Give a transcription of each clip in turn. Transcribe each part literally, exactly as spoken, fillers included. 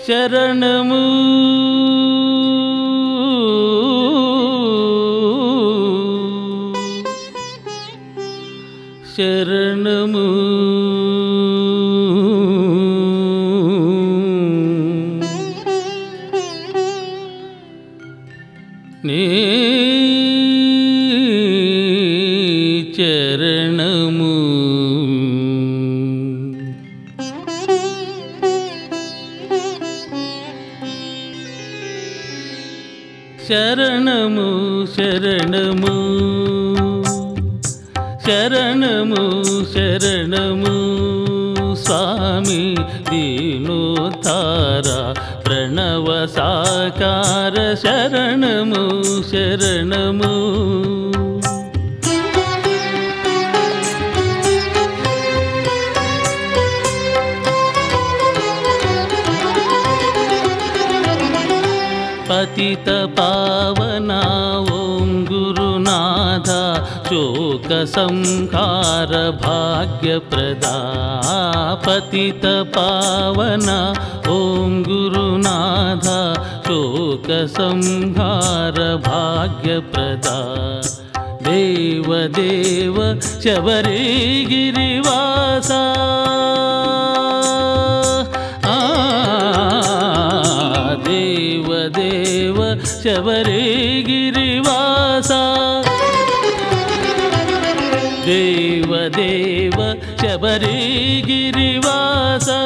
శరణము శరణము నీ చరణము శరణము శరణము శరణము శరణము స్వామి దీనోద్ధార ప్రణవ సాకార శరణము శరణము పతిత పావనా ఓం గురునాథ శోక సంహార భాగ్యప్రదా పతిత పావనా ఓం గురునాథ శోక సంహార భాగ్యప్రదా దేవదేవ శబరిగిరివాసా దేవ శబరిగిరివాసా దేవ దేవ శబరిగిరివాసా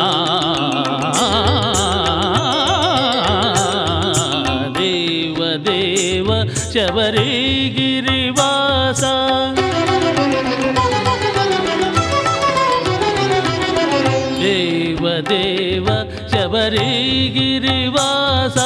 దేవ దేవ శబరిగిరివాసా దేవ దేవ శబరిగిరివాసా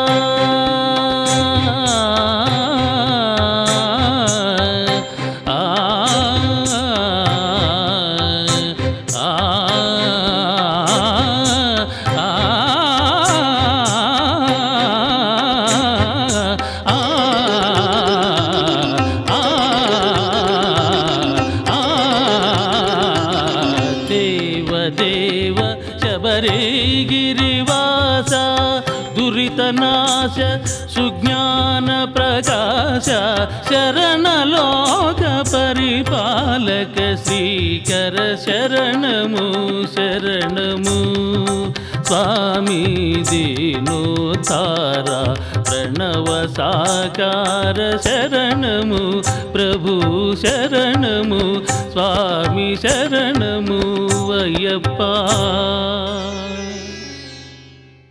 దేవ శబరిగిరివాసా దురితనాశ సుజ్ఞాన ప్రకాశ శరణలోక పరిపాలక శ్రీకర శరణము శరణము స్వామి దీనోద్ధార ప్రణవ సాకార శరణము ప్రభు శరణము స్వామి శరణము అయ్యప్ప.